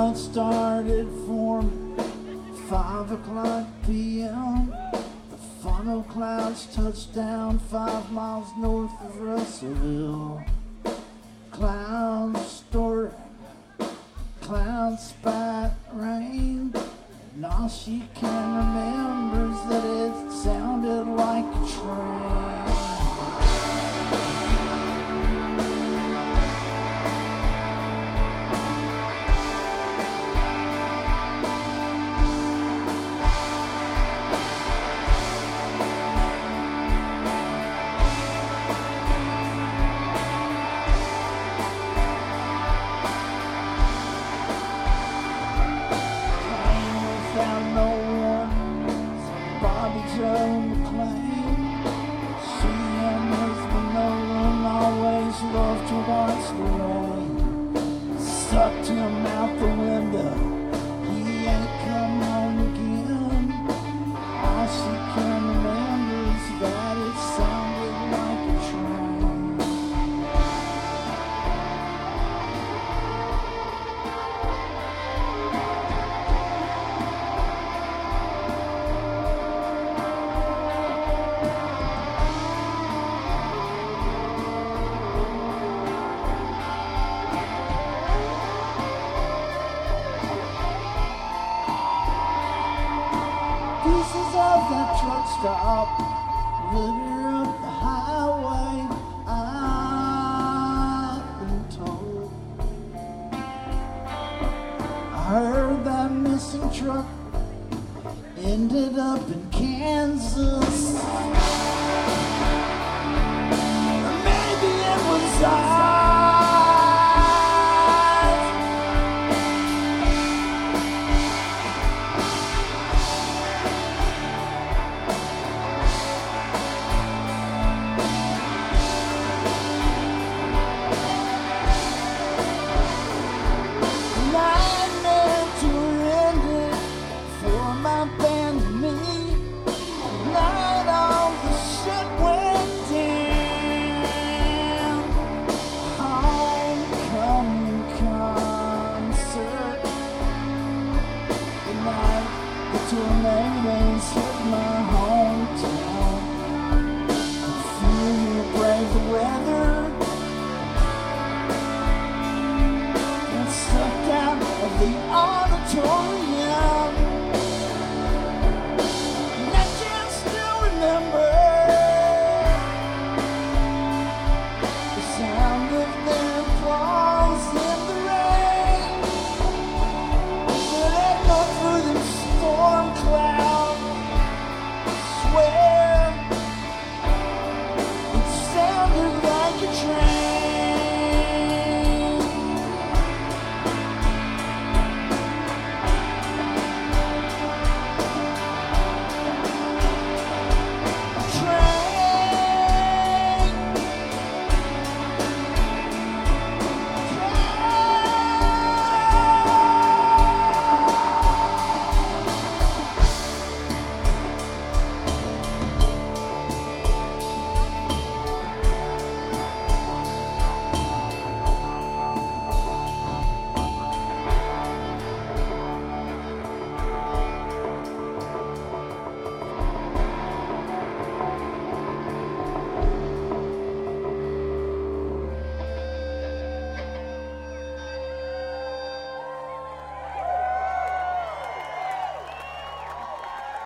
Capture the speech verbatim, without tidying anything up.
clouds started forming, five o'clock p m The funnel clouds touched down five miles north of Russellville. Clouds storing, clouds spat rain, and all she can remember is that it sounded like a train. Sucked him out the window, he ain't come home again. All she can remember is that it sounded like a train. Pieces of that truck stop, litter up the highway, I've been told. I heard that missing truck ended up in Kansas.